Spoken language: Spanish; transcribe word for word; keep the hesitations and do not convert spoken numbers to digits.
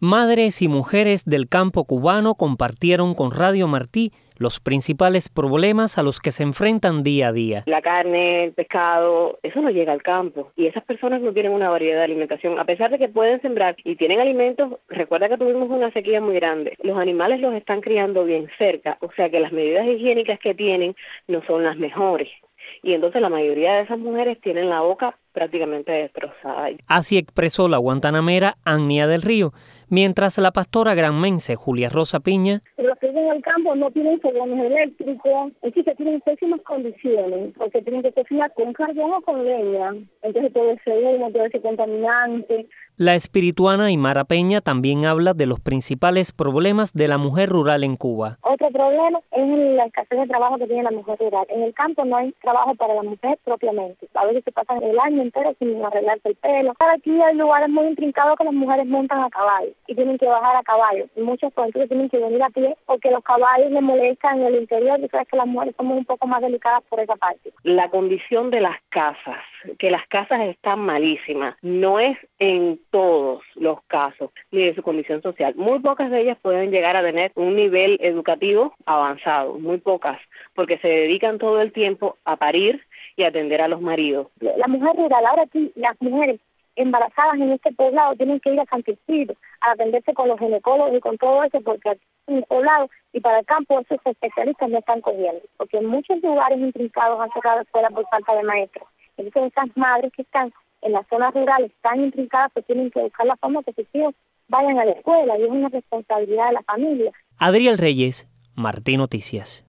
Madres y mujeres del campo cubano compartieron con Radio Martí los principales problemas a los que se enfrentan día a día. La carne, el pescado, eso no llega al campo. Y esas personas no tienen una variedad de alimentación. A pesar de que pueden sembrar y tienen alimentos, recuerda que tuvimos una sequía muy grande. Los animales los están criando bien cerca, o sea que las medidas higiénicas que tienen no son las mejores. Y entonces la mayoría de esas mujeres tienen la boca prácticamente destrozada. Así expresó la guantanamera Ania del Río, mientras la pastora granmense Julia Rosa Piña. Los que viven en el campo no tienen fogones eléctricos, es decir, que tienen pésimas condiciones, porque tienen que cocinar con carbón o con leña, entonces todo ese humo, todo ese contaminante. La espirituana Aymara Peña también habla de los principales problemas de la mujer rural en Cuba. Otro problema es la escasez de trabajo que tiene la mujer rural. En el campo no hay trabajo para la mujer propiamente. A veces se pasan el año entero sin arreglarse el pelo. Aquí hay lugares muy intrincados que las mujeres montan a caballo y tienen que bajar a caballo. Y muchos pues entonces tienen que venir a pie porque los caballos les molestan en el interior y sabes que las mujeres somos un poco más delicadas por esa parte. La condición de las casas, que las casas están malísimas, no es en todos los casos ni de su condición social. Muy pocas de ellas pueden llegar a tener un nivel educativo avanzado, muy pocas, porque se dedican todo el tiempo a parir y a atender a los maridos. La mujer rural, ahora aquí las mujeres embarazadas en este poblado tienen que ir a San Cristóbal a atenderse con los ginecólogos y con todo eso, porque aquí en el poblado y para el campo esos especialistas no están cogiendo, porque en muchos lugares intrincados han cerrado escuelas por falta de maestros. Entonces esas madres que están en las zonas rurales tan intrincadas que tienen que buscar la forma que sus hijos vayan a la escuela y es una responsabilidad de la familia. Adriel Reyes, Martí Noticias.